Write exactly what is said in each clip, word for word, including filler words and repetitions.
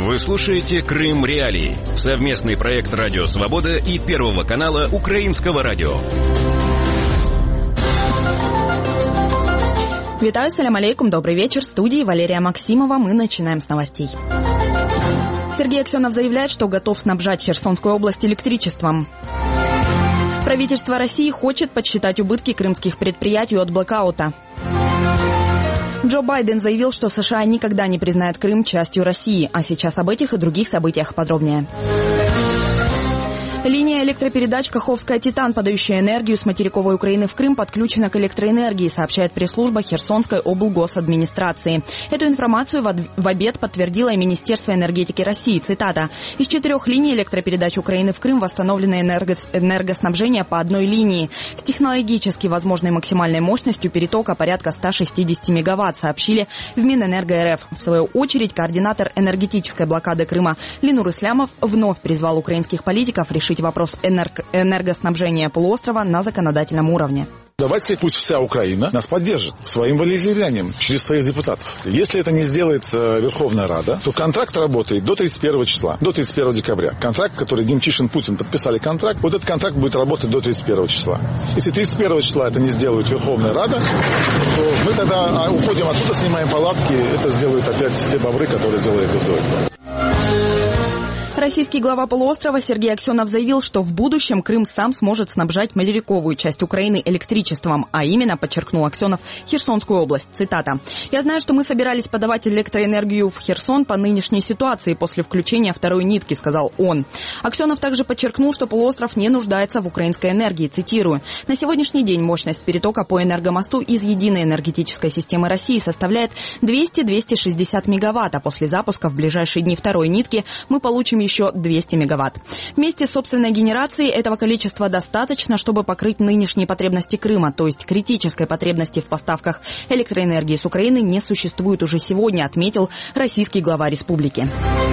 Вы слушаете «Крым Реалии» — совместный проект «Радио Свобода» и Первого канала Украинского радио. Витаю, салям алейкум, добрый вечер. В студии Валерия Максимова. Мы начинаем с новостей. Сергей Аксенов заявляет, что готов снабжать Херсонскую область электричеством. Правительство России хочет подсчитать убытки крымских предприятий от блэкаута. Джо Байден заявил, что США никогда не признает Крым частью России. А сейчас об этих и других событиях подробнее. Линия электропередач Каховская-Титан, подающая энергию с материковой Украины в Крым, подключена к электроэнергии, сообщает пресс-служба Херсонской облгосадминистрации. Эту информацию в обед подтвердило и Министерство энергетики России. Цитата. «Из четырех линий электропередач Украины в Крым восстановлено энергоснабжение по одной линии с технологически возможной максимальной мощностью перетока порядка ста шестидесяти мегаватт», сообщили в Минэнерго РФ. В свою очередь, координатор энергетической блокады Крыма Ленур Ислямов вновь призвал украинских политиков решить вопрос энерго- энергоснабжения полуострова на законодательном уровне. Давайте пусть вся Украина нас поддержит своим волеизъявлением через своих депутатов. Если это не сделает э, Верховная Рада, то контракт работает до тридцать первого числа, до тридцать первого декабря. Контракт, который Демчишин, Путин подписали контракт, вот этот контракт будет работать до тридцать первого числа. Если тридцать первого числа это не сделает Верховная Рада, то мы тогда уходим отсюда, снимаем палатки, это сделают опять те бобры, которые делали до этого. Российский глава полуострова Сергей Аксенов заявил, что в будущем Крым сам сможет снабжать материковую часть Украины электричеством, а именно, подчеркнул Аксенов, Херсонскую область. Цитата. «Я знаю, что мы собирались подавать электроэнергию в Херсон по нынешней ситуации после включения второй нитки», сказал он. Аксенов также подчеркнул, что полуостров не нуждается в украинской энергии. Цитирую. «На сегодняшний день мощность перетока по энергомосту из единой энергетической системы России составляет двести - двести шестьдесят мегаватт, а после запуска в ближайшие дни второй нитки мы получим еще двести мегаватт. Вместе с собственной генерацией этого количества достаточно, чтобы покрыть нынешние потребности Крыма, то есть критической потребности в поставках электроэнергии с Украины не существует уже сегодня», отметил российский глава республики.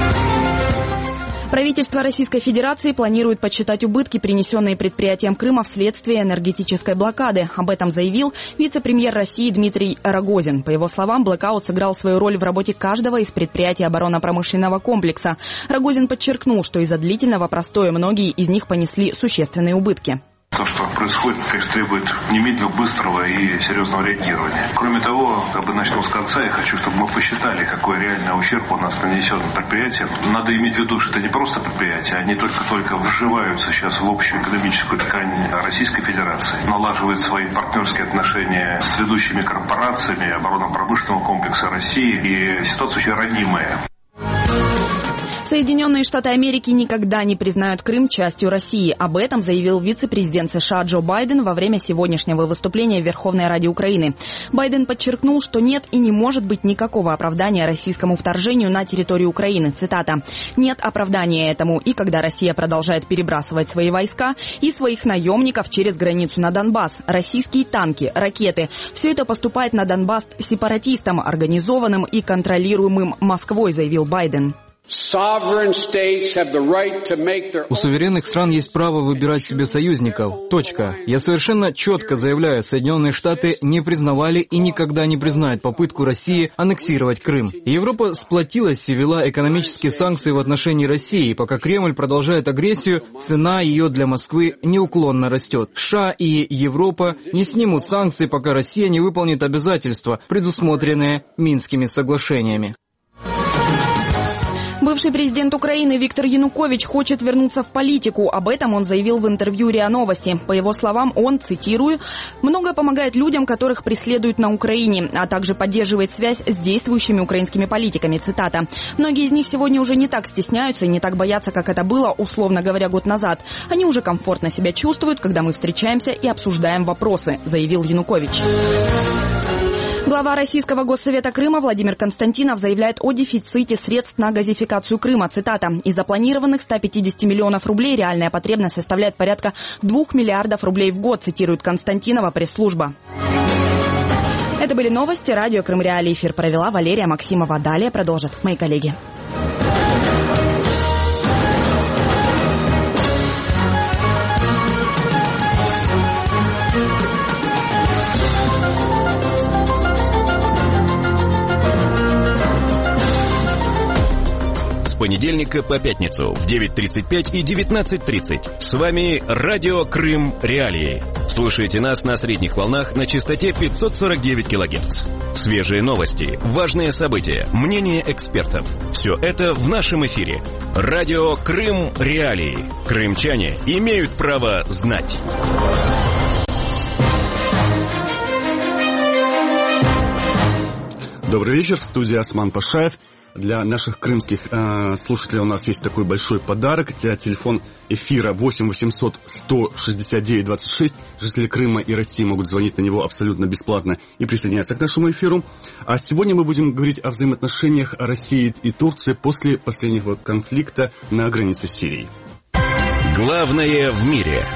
Правительство Российской Федерации планирует подсчитать убытки, принесенные предприятиям Крыма вследствие энергетической блокады. Об этом заявил вице-премьер России Дмитрий Рогозин. По его словам, блэкаут сыграл свою роль в работе каждого из предприятий оборонно-промышленного комплекса. Рогозин подчеркнул, что из-за длительного простоя многие из них понесли существенные убытки. То, что происходит, конечно, требует немедленного, быстрого и серьезного реагирования. Кроме того, как бы начну с конца, я хочу, чтобы мы посчитали, какой реальный ущерб у нас нанесен предприятиям. Надо иметь в виду, что это не просто предприятия, они только-только вживаются сейчас в общую экономическую ткань Российской Федерации, налаживают свои партнерские отношения с ведущими корпорациями оборонно-промышленного комплекса России, и ситуация очень ранимая. Соединенные Штаты Америки никогда не признают Крым частью России. Об этом заявил вице-президент США Джо Байден во время сегодняшнего выступления в Верховной Раде Украины. Байден подчеркнул, что нет и не может быть никакого оправдания российскому вторжению на территорию Украины. Цитата. «Нет оправдания этому, и когда Россия продолжает перебрасывать свои войска и своих наемников через границу на Донбасс, российские танки, ракеты, все это поступает на Донбасс сепаратистам, организованным и контролируемым Москвой», заявил Байден. У суверенных стран есть право выбирать себе союзников. Точка. Я совершенно четко заявляю, Соединенные Штаты не признавали и никогда не признают попытку России аннексировать Крым. Европа сплотилась и ввела экономические санкции в отношении России, и пока Кремль продолжает агрессию, цена ее для Москвы неуклонно растет. США и Европа не снимут санкции, пока Россия не выполнит обязательства, предусмотренные Минскими соглашениями. Бывший президент Украины Виктор Янукович хочет вернуться в политику. Об этом он заявил в интервью РИА Новости. По его словам, он, цитирую, «много помогает людям, которых преследуют на Украине, а также поддерживает связь с действующими украинскими политиками». Цитата. «Многие из них сегодня уже не так стесняются и не так боятся, как это было, условно говоря, год назад. Они уже комфортно себя чувствуют, когда мы встречаемся и обсуждаем вопросы», заявил Янукович. Глава Российского Госсовета Крыма Владимир Константинов заявляет о дефиците средств на газификацию Крыма. Цитата. «Из запланированных ста пятидесяти миллионов рублей реальная потребность составляет порядка двух миллиардов рублей в год», цитирует Константинова пресс-служба. Это были новости. Радио Крым Реалии. Эфир провела Валерия Максимова. Далее продолжат мои коллеги. понедельника по пятницу в девять тридцать пять и девятнадцать тридцать. С вами Радио Крым Реалии. Слушайте нас на средних волнах на частоте пятьсот сорок девять килогерц. Свежие новости, важные события, мнения экспертов. Все это в нашем эфире. Радио Крым Реалии. Крымчане имеют право знать. Добрый вечер, в студии Осман Пашаев. Для наших крымских э, слушателей у нас есть такой большой подарок. Телефон эфира восемь восемьсот сто шестьдесят девять двадцать шесть. Жители Крыма и России могут звонить на него абсолютно бесплатно и присоединяться к нашему эфиру. А сегодня мы будем говорить о взаимоотношениях России и Турции после последнего конфликта на границе с Сирией. Главное в мире.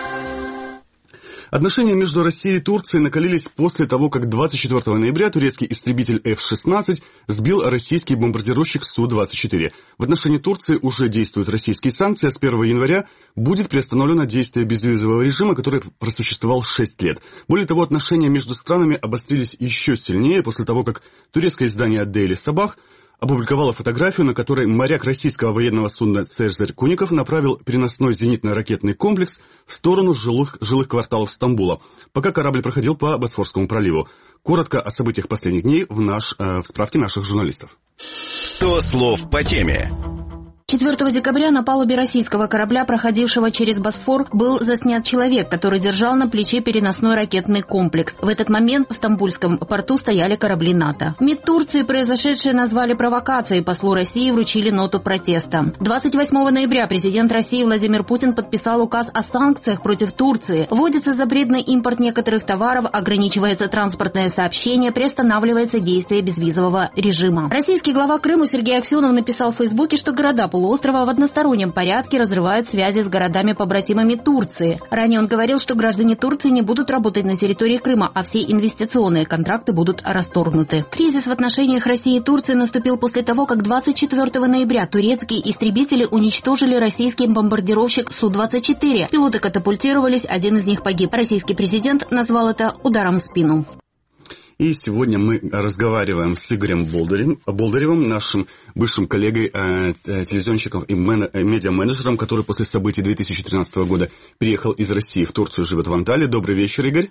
Отношения между Россией и Турцией накалились после того, как двадцать четвёртого ноября турецкий истребитель эф шестнадцать сбил российский бомбардировщик Су двадцать четыре. В отношении Турции уже действуют российские санкции, а с первого января будет приостановлено действие безвизового режима, который просуществовал шесть лет. Более того, отношения между странами обострились еще сильнее после того, как турецкое издание Daily Sabah опубликовала фотографию, на которой моряк российского военного судна «Цезарь Куников» направил переносной зенитно-ракетный комплекс в сторону жилых, жилых кварталов Стамбула, пока корабль проходил по Босфорскому проливу. Коротко о событиях последних дней в, наш, э, в справке наших журналистов. сто слов по теме. четвёртого декабря на палубе российского корабля, проходившего через Босфор, был заснят человек, который держал на плече переносной ракетный комплекс. В этот момент в Стамбульском порту стояли корабли НАТО. МИД Турции произошедшее назвали провокацией, послу России вручили ноту протеста. двадцать восьмого ноября президент России Владимир Путин подписал указ о санкциях против Турции. Вводится запрет на импорт некоторых товаров, ограничивается транспортное сообщение, приостанавливается действие безвизового режима. Российский глава Крыма Сергей Аксенов написал в Фейсбуке, что города полуострова в одностороннем порядке разрывают связи с городами-побратимами Турции. Ранее он говорил, что граждане Турции не будут работать на территории Крыма, а все инвестиционные контракты будут расторгнуты. Кризис в отношениях России и Турции наступил после того, как двадцать четвёртого ноября турецкие истребители уничтожили российский бомбардировщик Су двадцать четыре. Пилоты катапультировались, один из них погиб. Российский президент назвал это ударом в спину. И сегодня мы разговариваем с Игорем Болдыревым, Болдыревым нашим бывшим коллегой, э, телевизионщиком и мен, э, медиа-менеджером, который после событий две тысячи тринадцатого года переехал из России в Турцию, живет в Анталии. Добрый вечер, Игорь.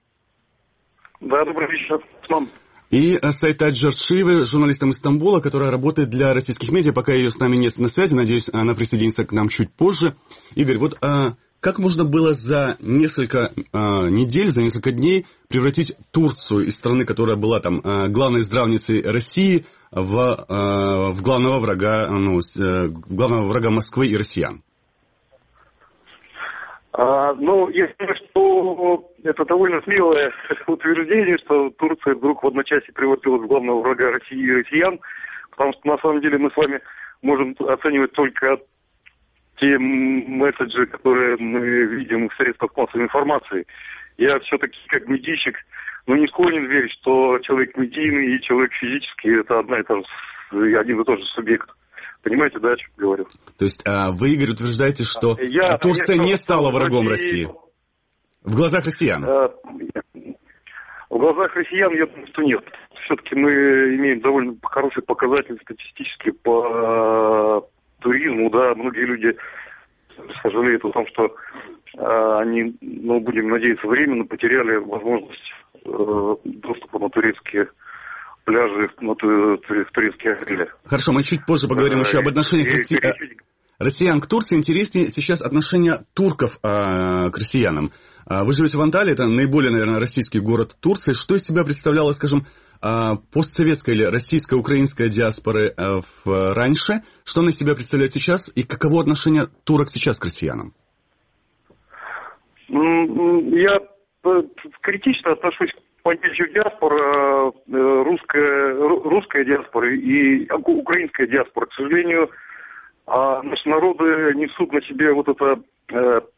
Да, добрый вечер. Мам. И э, Сайта Джаршиева, журналистом из Стамбула, которая работает для российских медиа. Пока ее с нами нет на связи, надеюсь, она присоединится к нам чуть позже. Игорь, вот... Э, Как можно было за несколько э, недель, за несколько дней превратить Турцию из страны, которая была там э, главной здравницей России, в, э, в главного врага, ну, э, главного врага Москвы и россиян? А, ну, я думаю, что это довольно смелое утверждение, что Турция вдруг в одночасье превратилась в главного врага России и россиян, потому что на самом деле мы с вами можем оценивать только те месседжи, которые мы видим в средствах массовой информации. Я все-таки, как медийщик, ну, не склонен верить, что человек медийный и человек физический – это одна и та же, один и тот же субъект. Понимаете, да, о чем говорю? То есть а, вы, Игорь, утверждаете, что я, Турция я, не стала врагом России... России? В глазах россиян? В глазах россиян, я думаю, что нет. Все-таки мы имеем довольно хороший показатель статистически по туризму, да, многие люди сожалеют о том, что э, они, ну, будем надеяться, временно потеряли возможность э, доступа на турецкие пляжи, на турецкие отели. Хорошо, мы чуть позже поговорим э, еще об отношениях и, Росси... и... россиян к Турции. Интереснее сейчас отношения турков э, к россиянам. Вы живете в Анталии, это наиболее, наверное, российский город Турции. Что из себя представляла, скажем, постсоветская или российская, украинская диаспоры раньше? Что она из себя представляет сейчас? И каково отношение турок сейчас к россиянам? Я критично отношусь к понятию диаспора, русская, русская диаспора и украинская диаспора. К сожалению, наши народы несут на себе вот это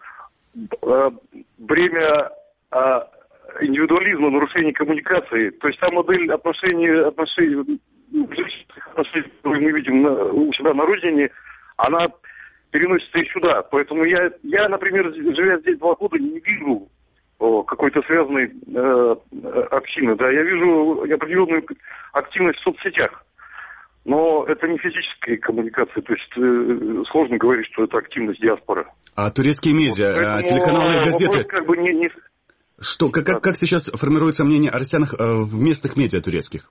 бремя индивидуализма, нарушения коммуникации. То есть та модель отношений, отношений, отношений, которую мы видим на, у себя на родине, она переносится и сюда. Поэтому я, я, например, живя здесь два года, не вижу о, какой-то связанной э, общины. Да, я вижу определенную активность в соцсетях. Но это не физическая коммуникация, то есть э, сложно говорить, что это активность диаспоры. А турецкие медиа, вот, телеканалы, газеты... Как бы не, не... Что, как, как, как сейчас формируется мнение о россиянах э, в местных медиа турецких?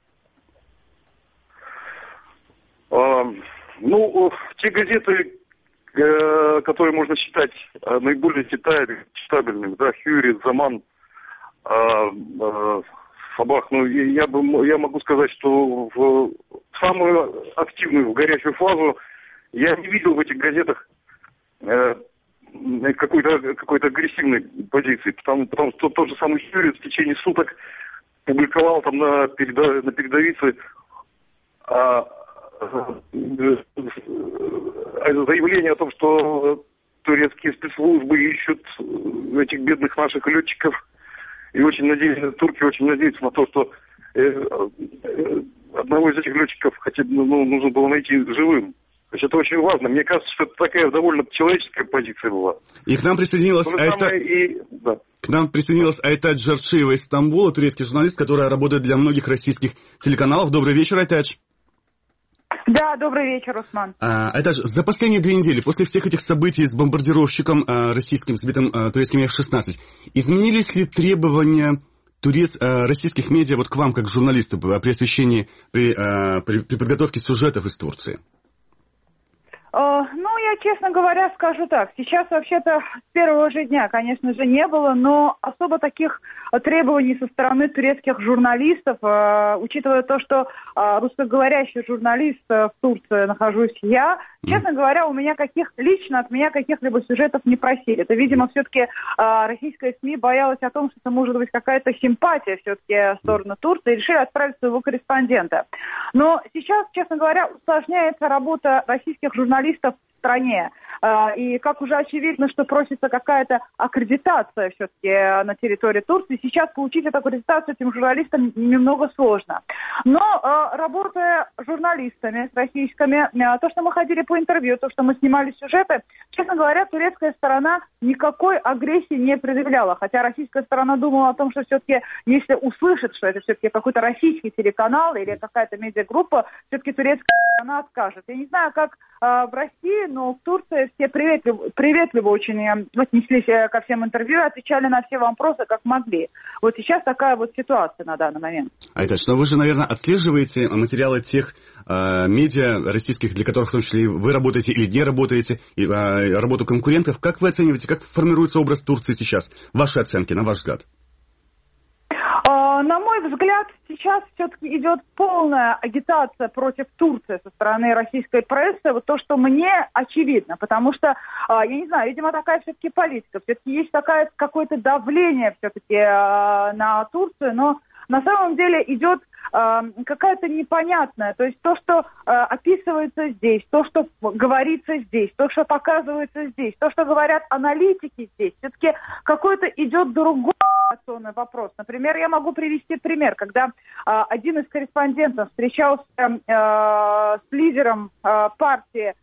А, ну, те газеты, э, которые можно считать э, наиболее читабельными, да, Хюрит, Заман, э, э, Сабах, ну, я, бы, я могу сказать, что в самую активную, в горячую фазу я не видел в этих газетах э, какой-то, какой-то агрессивной позиции, потому, потому что тот же самый Хюрит в течение суток публиковал там на, переда, на передовице а, заявление о том, что турецкие спецслужбы ищут этих бедных наших летчиков. И очень надеются, турки очень надеются на то, что э, э, одного из этих летчиков хотя бы ну, нужно было найти живым. То есть это очень важно. Мне кажется, что это такая довольно человеческая позиция была. И к нам присоединилась Айта... и... да. К нам присоединилась Айтач Джарчиева из Стамбула, турецкий журналист, которая работает для многих российских телеканалов. Добрый вечер, Айтач. Да, добрый вечер, Усман. А, Айтач, за последние две недели, после всех этих событий с бомбардировщиком а, российским, сбитым а, турецким эф шестнадцать, изменились ли требования турец, а, российских медиа вот к вам, как к журналисту, при освещении, при, а, при, при подготовке сюжетов из Турции? Uh, ну, я, честно говоря, скажу так. Сейчас, вообще-то, с первого же дня, конечно же, не было, но особо таких требований со стороны турецких журналистов, uh, учитывая то, что uh, русскоговорящий журналист uh, в Турции нахожусь я, mm. честно говоря, у меня каких лично от меня каких-либо сюжетов не просили. Это, видимо, все-таки uh, российская СМИ боялась о том, что это может быть какая-то симпатия все-таки в сторону Турции, и решили отправить своего корреспондента. Но сейчас, честно говоря, усложняется работа российских журналистов в стране. И как уже очевидно, что просится какая-то аккредитация все-таки на территории Турции, сейчас получить эту аккредитацию этим журналистам немного сложно. Но работая журналистами российскими, то, что мы ходили по интервью, то, что мы снимали сюжеты, честно говоря, турецкая сторона никакой агрессии не предъявляла. Хотя российская сторона думала о том, что все-таки, если услышит, что это все-таки какой-то российский телеканал или какая-то медиагруппа, все-таки турецкая сторона откажет. Я не знаю, как в России, но в Турции все приветливо, приветливо очень отнеслись ко всем интервью, отвечали на все вопросы, как могли. Вот сейчас такая вот ситуация на данный момент. Айтач, но вы же, наверное, отслеживаете материалы тех э, медиа российских, для которых в том числе вы работаете или не работаете, и, э, работу конкурентов. Как вы оцениваете, как формируется образ Турции сейчас? Ваши оценки, на ваш взгляд? На мой взгляд, сейчас все-таки идет полная агитация против Турции со стороны российской прессы. Вот то, что мне очевидно, потому что, я не знаю, видимо, такая все-таки политика. Все-таки есть такое какое-то давление все-таки на Турцию, но на самом деле идет э, какая-то непонятная, то есть то, что э, описывается здесь, то, что говорится здесь, то, что показывается здесь, то, что говорят аналитики здесь, все-таки какой-то идет другой вопрос. Например, я могу привести пример, когда э, один из корреспондентов встречался э, с лидером э, партии,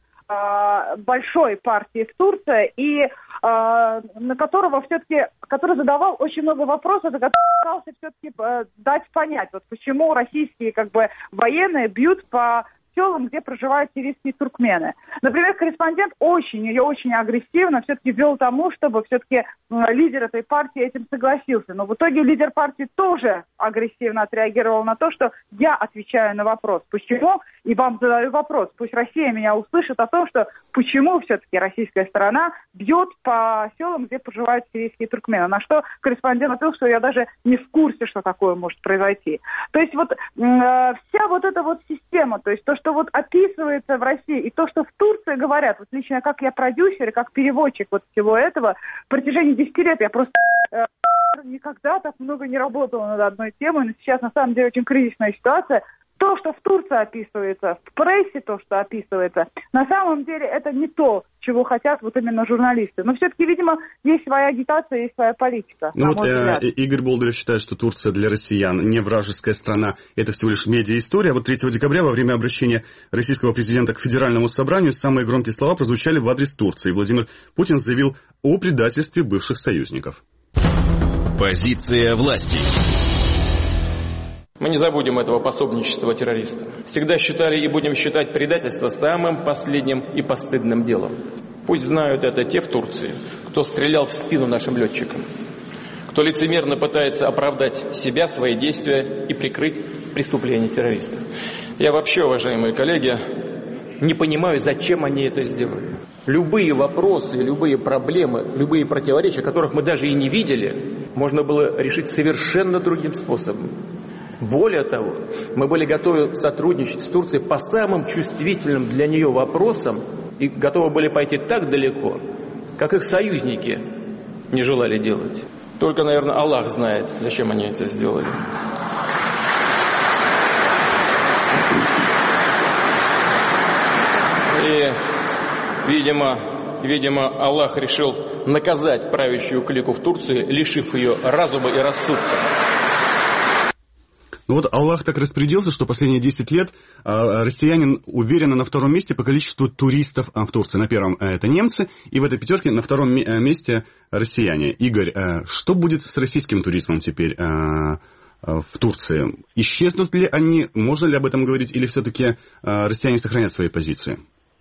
большой партии в Турции, и э, на которого все-таки, который задавал очень много вопросов, и который пытался все-таки э, дать понять, вот почему российские как бы военные бьют по селам, где проживают сирийские туркмены. Например, корреспондент очень и очень агрессивно все-таки вел тому, чтобы все-таки э, лидер этой партии этим согласился. Но в итоге лидер партии тоже агрессивно отреагировал на то, что я отвечаю на вопрос, почему, и вам задаю вопрос. Пусть Россия меня услышит о том, что почему все-таки российская сторона бьет по селам, где проживают сирийские туркмены. На что корреспондент ответил, что я даже не в курсе, что такое может произойти. То есть вот э, вся вот эта вот система, то есть то, что вот описывается в России, и то, что в Турции говорят, вот лично как я продюсер и как переводчик вот всего этого, в протяжении десяти лет я просто э, никогда так много не работала над одной темой, но сейчас на самом деле очень кризисная ситуация. То, что в Турции описывается, в прессе то, что описывается, на самом деле это не то, чего хотят вот именно журналисты. Но все-таки, видимо, есть своя агитация, есть своя политика. Ну вот э, Игорь Болдырев считает, что Турция для россиян не вражеская страна, это всего лишь медиа-история. Вот третьего декабря во время обращения российского президента к Федеральному собранию самые громкие слова прозвучали в адрес Турции. Владимир Путин заявил о предательстве бывших союзников. Позиция власти. Мы не забудем этого пособничества террористам. Всегда считали и будем считать предательство самым последним и постыдным делом. Пусть знают это те в Турции, кто стрелял в спину нашим летчикам, кто лицемерно пытается оправдать себя, свои действия и прикрыть преступления террористов. Я вообще, уважаемые коллеги, не понимаю, зачем они это сделали. Любые вопросы, любые проблемы, любые противоречия, которых мы даже и не видели, можно было решить совершенно другим способом. Более того, мы были готовы сотрудничать с Турцией по самым чувствительным для нее вопросам и готовы были пойти так далеко, как их союзники не желали делать. Только, наверное, Аллах знает, зачем они это сделали. И, видимо, видимо, Аллах решил наказать правящую клику в Турции, лишив ее разума и рассудка. Ну вот Аллах так распорядился, что последние десять лет э, россиянин уверенно на втором месте по количеству туристов в Турции. На первом э, это немцы, и в этой пятерке на втором э, месте россияне. Игорь, э, что будет с российским туризмом теперь э, э, в Турции? Исчезнут ли они, можно ли об этом говорить, или все-таки э, россияне сохранят свои позиции?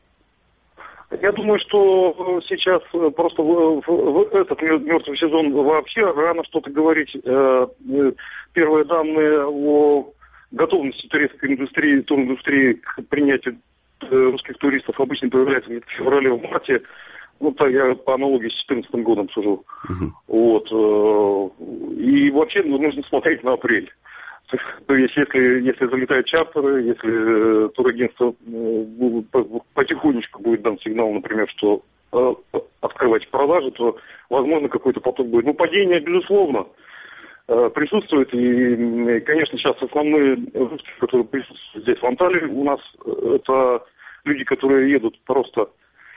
Я думаю, что сейчас просто в, в, в этот мертвый сезон вообще рано что-то говорить. Первые данные о готовности турецкой индустрии, туриндустрии к принятию русских туристов обычно появляются где-то в феврале, в марте. Вот так я по аналогии с две тысячи четырнадцатым годом сужу. Uh-huh. Вот. И вообще нужно смотреть на апрель. То есть, если, если залетают чартеры, если турагентство потихонечку будет дан сигнал, например, что э, открывать продажи, то, возможно, какой-то поток будет. Ну, падение, безусловно, э, присутствует. И, конечно, сейчас основные русские, которые присутствуют здесь в Анталии, у нас это люди, которые едут просто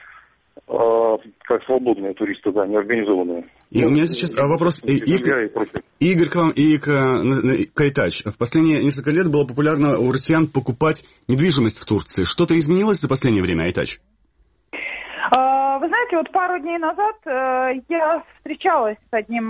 э, как свободные туристы, да, неорганизованные. И у меня сейчас вопрос и, и, и, Игорь, к вам и к, к Айтач. В последние несколько лет было популярно у россиян покупать недвижимость в Турции. Что-то изменилось за последнее время, Айтач? Вы знаете, вот пару дней назад я встречалась с одним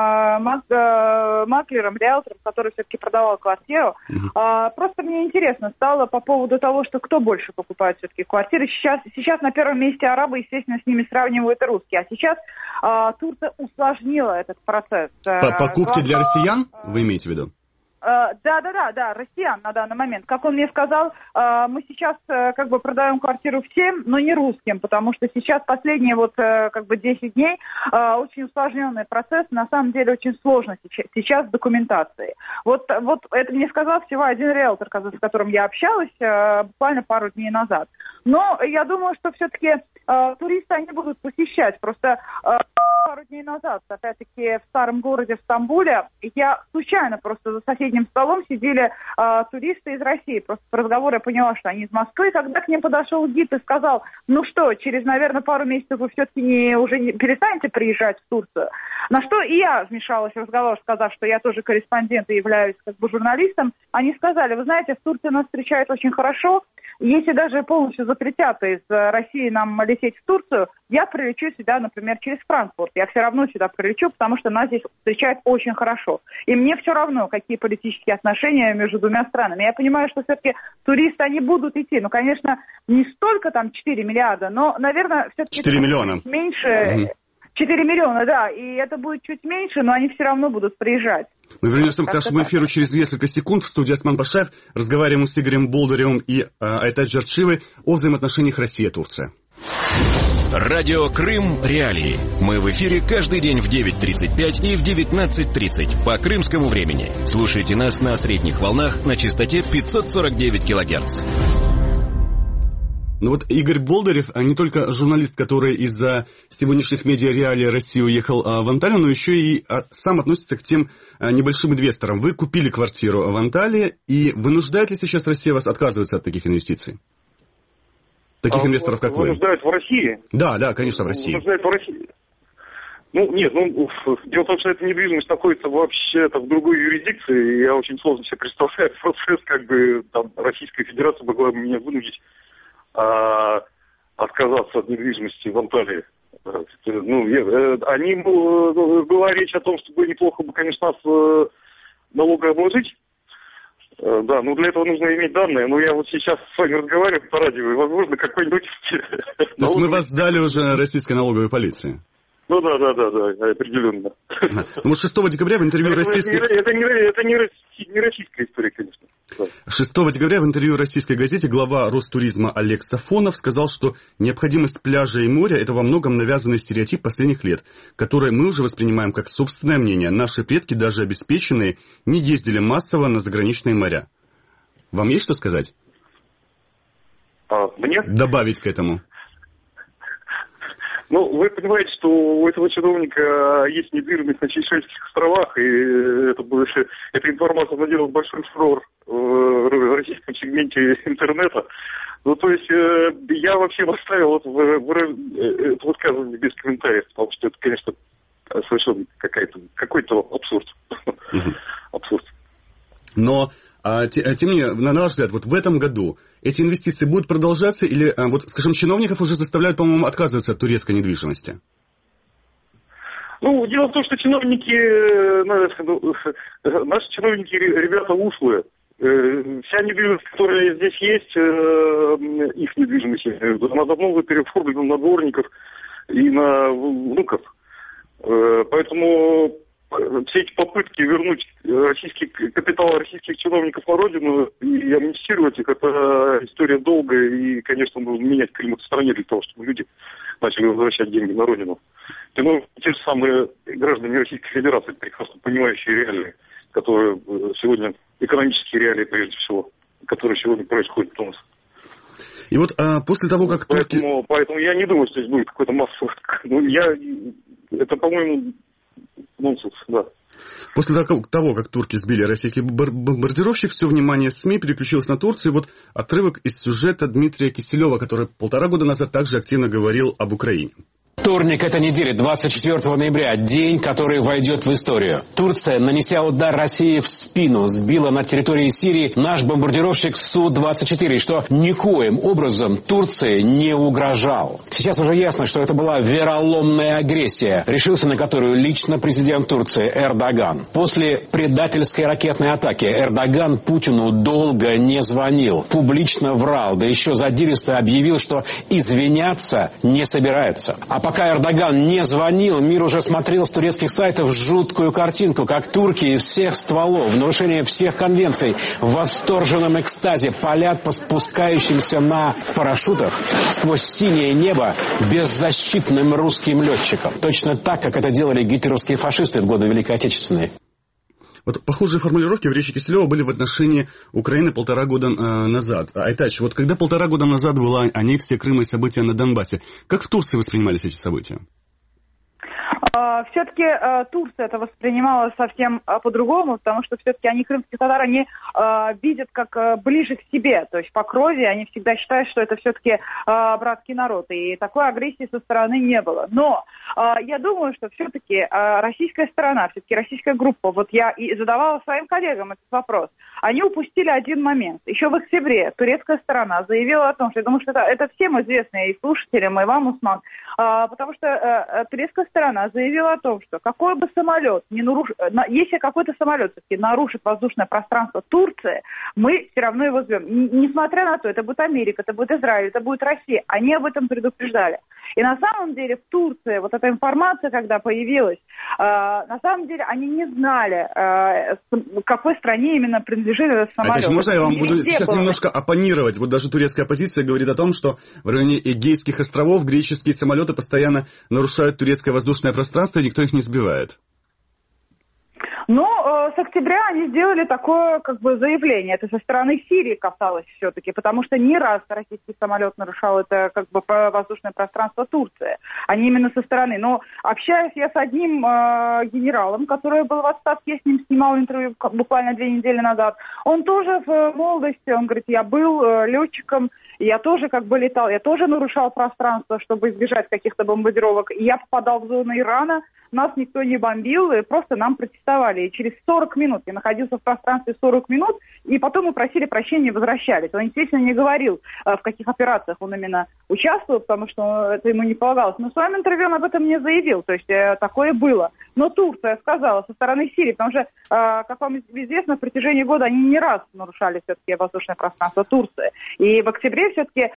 маклером, риэлтором, который все-таки продавал квартиру. Uh-huh. Просто мне интересно стало по поводу того, что кто больше покупает все-таки квартиры. Сейчас, сейчас на первом месте арабы, естественно, с ними сравнивают и русские. А сейчас Турция усложнила этот процесс. По покупки для россиян, вы имеете в виду? Да, да, да, да, россиян на данный момент. Как он мне сказал, мы сейчас как бы продаем квартиру всем, но не русским, потому что сейчас последние вот как бы десять дней очень усложненный процесс, на самом деле очень сложно сейчас с документацией. Вот, вот это мне сказал всего один риэлтор, с которым я общалась буквально пару дней назад. Но я думаю, что все-таки туристы они будут посещать. Просто пару дней назад, опять-таки, в старом городе, в Стамбуле, я случайно просто за соседним столом сидели э, туристы из России. Просто по разговору я поняла, что они из Москвы. Когда к ним подошел гид и сказал, ну что, через, наверное, пару месяцев вы все-таки не, уже не перестанете приезжать в Турцию. На что и я вмешалась в разговор, сказав, что я тоже корреспондент и являюсь как бы журналистом. Они сказали, вы знаете, в Турции нас встречают очень хорошо. Если даже полностью запретят из России нам лететь в Турцию, я прилечу сюда, например, через Франкфурт. Я все равно сюда прилечу, потому что нас здесь встречают очень хорошо. И мне все равно, какие политические отношения между двумя странами. Я понимаю, что все-таки туристы, они будут идти. Ну, конечно, не столько там четыре миллиарда, но, наверное, все-таки... четыре миллиона. Меньше... Mm-hmm. четыре миллиона, да, и это будет чуть меньше, но они все равно будут приезжать. Мы вернемся к нашему эфиру через несколько секунд. В студии Осман Башаев. Разговариваем с Игорем Болдыревым и э, Айтач Джарчиевой о взаимоотношениях Россия-Турция. Радио Крым Реалии. Мы в эфире каждый день в девять тридцать пять и в девятнадцать тридцать по крымскому времени. Слушайте нас на средних волнах на частоте пятьсот сорок девять килогерц. Ну вот Игорь Болдырев, не только журналист, который из-за сегодняшних медиа-реалий России уехал в Анталию, но еще и сам относится к тем небольшим инвесторам. Вы купили квартиру в Анталии, и вынуждает ли сейчас Россия вас отказываться от таких инвестиций? Таких а, инвесторов, как вы? Вынуждает в России? Да, да, конечно, в России. Вынуждает в России. Ну, нет, ну, дело в том, что эта недвижимость находится вообще-то в другой юрисдикции, и я очень сложно себе представляю процесс, как бы там Российская Федерация могла бы меня вынудить а, отказаться от недвижимости в Анталии. Ну, я, они, была речь о том, что бы неплохо бы, конечно, нас налогообложить. Да, ну для этого нужно иметь данные. Но я вот сейчас с вами разговариваю по радио, и, возможно, какой-нибудь... То есть мы вас сдали уже российской налоговой полиции? Ну да, да, да, да, определенно. Ну, шестого декабря в интервью российской... Это не, это не, не российская история, конечно. Да. шестого декабря в интервью российской газете глава Ростуризма Олег Сафонов сказал, что необходимость пляжа и моря – это во многом навязанный стереотип последних лет, который мы уже воспринимаем как собственное мнение. Наши предки, даже обеспеченные, не ездили массово на заграничные моря. Вам есть что сказать? А, мне? Добавить к этому. Ну, вы понимаете, что у этого чиновника есть недвижимость на Сейшельских островах, и это, эта информация наделала большой фурор в российском сегменте интернета. Ну, то есть, я вообще оставил это, это высказывание без комментариев, потому что это, конечно, совершенно какая-то, какой-то абсурд. Абсурд. Но... А, тем не менее, на наш взгляд, вот в этом году эти инвестиции будут продолжаться или, вот, скажем, чиновников уже заставляют, по-моему, отказываться от турецкой недвижимости? Ну, дело в том, что чиновники, наши чиновники, ребята ушлые. Вся недвижимость, которая здесь есть, их недвижимость, она давно уже переоформлена на дворников и на внуков. Поэтому... Все эти попытки вернуть российский капитал российских чиновников на родину и амнистировать их, это история долгая, и, конечно, нужно менять климат в стране для того, чтобы люди начали возвращать деньги на родину. Ну, те же самые граждане Российской Федерации, прекрасно понимающие реалии, которые сегодня, экономические реалии прежде всего, которые сегодня происходят у нас. И вот а, после того, как турки... Поэтому, поэтому я не думаю, что здесь будет какой-то массовый... Ну, я... Это, по-моему... Нонсенс, да. После того, как турки сбили российский бомбардировщик, все внимание СМИ переключилось на Турцию. Вот отрывок из сюжета Дмитрия Киселева, который полтора года назад также активно говорил об Украине. Вторник этой недели, двадцать четвёртого ноября, день, который войдет в историю. Турция, нанеся удар России в спину, сбила над территорией Сирии наш бомбардировщик Су двадцать четыре, что никоим образом Турции не угрожал. Сейчас уже ясно, что это была вероломная агрессия, решился на которую лично президент Турции Эрдоган. После предательской ракетной атаки Эрдоган Путину долго не звонил, публично врал, да еще задиристо объявил, что извиняться не собирается. А пока Эрдоган не звонил, мир уже смотрел с турецких сайтов жуткую картинку, как турки из всех стволов, в нарушение всех конвенций, в восторженном экстазе палят по спускающимся на парашютах сквозь синее небо беззащитным русским летчикам. Точно так, как это делали гитлеровские фашисты в годы Великой Отечественной. Вот похожие формулировки в речи Киселева были в отношении Украины полтора года э, назад. Айтач, вот когда полтора года назад была аннексия Крыма и события на Донбассе, как в Турции воспринимались эти события? Все-таки Турция это воспринимала совсем по-другому, потому что все-таки они, крымских татар, они видят как ближе к себе, то есть по крови, они всегда считают, что это все-таки братский народ, и такой агрессии со стороны не было. Но я думаю, что все-таки российская сторона, все-таки российская группа, вот я и задавала своим коллегам этот вопрос, они упустили один момент. Еще в октябре турецкая сторона заявила о том, что я думаю, что это, это всем известно и слушателям, и вам, Усман, потому что турецкая сторона заявила о том, что какой бы самолет не наруш... если какой-то самолет все-таки нарушит воздушное пространство Турции, мы все равно его сбьем. Несмотря на то, это будет Америка, это будет Израиль, это будет Россия. Они об этом предупреждали. И на самом деле в Турции вот эта информация, когда появилась, э, на самом деле они не знали, э, какой стране именно принадлежит этот самолет. А, можно я вам буду сейчас было... немножко оппонировать? Вот даже турецкая оппозиция говорит о том, что в районе Эгейских островов греческие самолеты постоянно нарушают турецкое воздушное пространство, и никто их не сбивает. Но э, с октября они сделали такое как бы заявление. Это со стороны Сирии касалось все-таки, потому что не раз российский самолет нарушал это как бы воздушное пространство Турции. Они именно со стороны. Но общаясь я с одним э, генералом, который был в отставке, я с ним снимал интервью буквально две недели назад, он тоже в молодости, он говорит, я был э, летчиком, я тоже как бы летал, я тоже нарушал пространство, чтобы избежать каких-то бомбардировок. И я попадал в зону Ирана, нас никто не бомбил, и просто нам протестовали. И через сто сорок минут. Я находился в пространстве сорок минут, и потом мы просили прощения и возвращались. Он, естественно, не говорил, в каких операциях он именно участвовал, потому что это ему не полагалось. Но в своем интервью он об этом не заявил, то есть такое было. Но Турция сказала со стороны Сирии, потому что, как вам известно, на протяжении года они не раз нарушали все-таки воздушное пространство Турции. И в октябре все-таки